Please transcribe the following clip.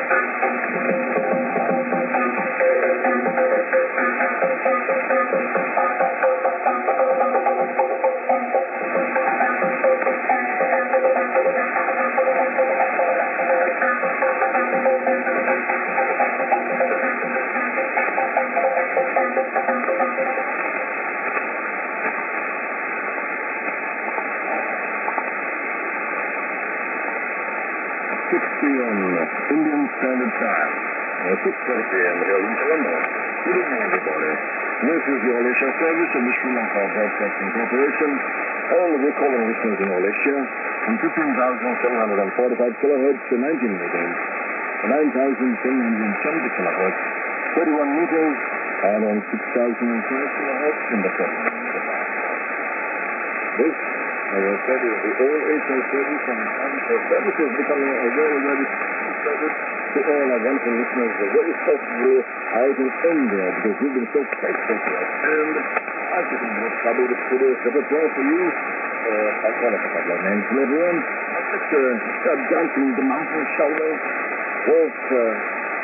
Indian Standard Time. 6:30 p.m. here in Colombo. Good evening, everybody. This is the All Asia service of the Sri Lanka Broadcasting Corporation. All of your calling listeners in All Asia from 15,745 kilohertz to 19 meters, 9,770 kilohertz, 31 meters, and on 6,005 kilohertz in the 40 meter band. This, as I said, is the All Asia service, and for services becoming a very, very service to all our wonderful listeners, very especially out in India, because you've been so faithful to us. And I just think we'll probably the studio repertoire for you. I'll call up a couple of names later on. Mr. Johnson, the mountain shall we? Wolf,